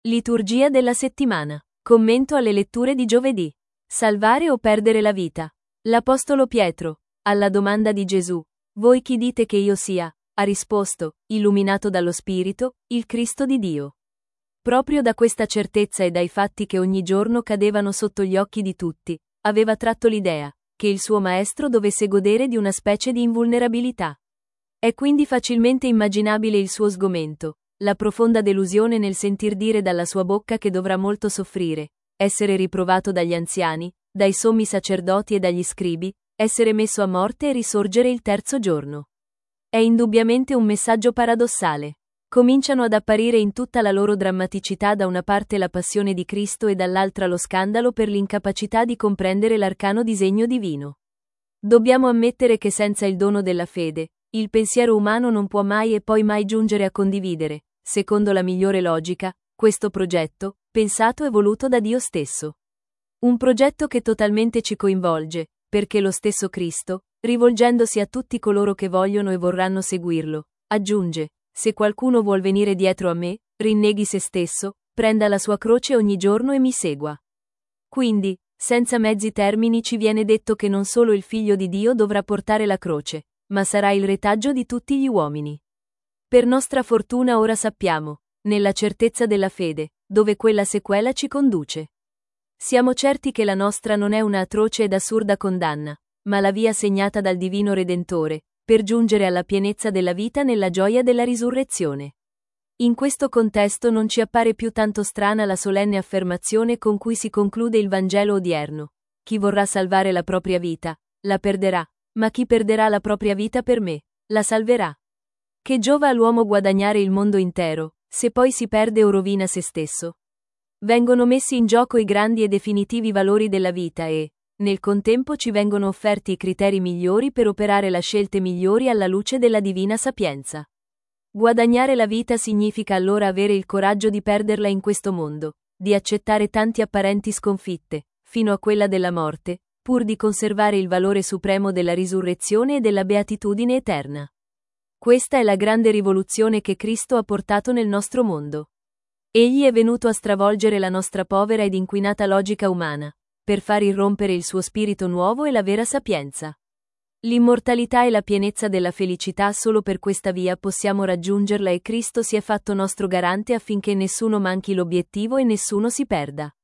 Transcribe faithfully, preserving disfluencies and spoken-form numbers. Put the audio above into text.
Liturgia della settimana. Commento alle letture di giovedì. Salvare o perdere la vita? L'Apostolo Pietro, alla domanda di Gesù, voi chi dite che io sia? Ha risposto, illuminato dallo Spirito, il Cristo di Dio. Proprio da questa certezza e dai fatti che ogni giorno cadevano sotto gli occhi di tutti, aveva tratto l'idea che il suo maestro dovesse godere di una specie di invulnerabilità. È quindi facilmente immaginabile il suo sgomento, la profonda delusione nel sentir dire dalla sua bocca che dovrà molto soffrire, essere riprovato dagli anziani, dai sommi sacerdoti e dagli scribi, essere messo a morte e risorgere il terzo giorno. È indubbiamente un messaggio paradossale. Cominciano ad apparire in tutta la loro drammaticità da una parte la passione di Cristo e dall'altra lo scandalo per l'incapacità di comprendere l'arcano disegno divino. Dobbiamo ammettere che senza il dono della fede, il pensiero umano non può mai e poi mai giungere a condividere, secondo la migliore logica, questo progetto, pensato e voluto da Dio stesso. Un progetto che totalmente ci coinvolge, perché lo stesso Cristo, rivolgendosi a tutti coloro che vogliono e vorranno seguirlo, aggiunge: se qualcuno vuol venire dietro a me, rinneghi se stesso, prenda la sua croce ogni giorno e mi segua. Quindi, senza mezzi termini ci viene detto che non solo il Figlio di Dio dovrà portare la croce, ma sarà il retaggio di tutti gli uomini. Per nostra fortuna ora sappiamo, nella certezza della fede, dove quella sequela ci conduce. Siamo certi che la nostra non è una atroce ed assurda condanna, ma la via segnata dal Divino Redentore, per giungere alla pienezza della vita nella gioia della risurrezione. In questo contesto non ci appare più tanto strana la solenne affermazione con cui si conclude il Vangelo odierno: chi vorrà salvare la propria vita, la perderà, ma chi perderà la propria vita per me, la salverà. Che giova all'uomo guadagnare il mondo intero, se poi si perde o rovina se stesso? Vengono messi in gioco i grandi e definitivi valori della vita e, nel contempo ci vengono offerti i criteri migliori per operare le scelte migliori alla luce della divina sapienza. Guadagnare la vita significa allora avere il coraggio di perderla in questo mondo, di accettare tanti apparenti sconfitte, fino a quella della morte, pur di conservare il valore supremo della risurrezione e della beatitudine eterna. Questa è la grande rivoluzione che Cristo ha portato nel nostro mondo. Egli è venuto a stravolgere la nostra povera ed inquinata logica umana, per far irrompere il suo spirito nuovo e la vera sapienza. L'immortalità e la pienezza della felicità solo per questa via possiamo raggiungerla e Cristo si è fatto nostro garante affinché nessuno manchi l'obiettivo e nessuno si perda.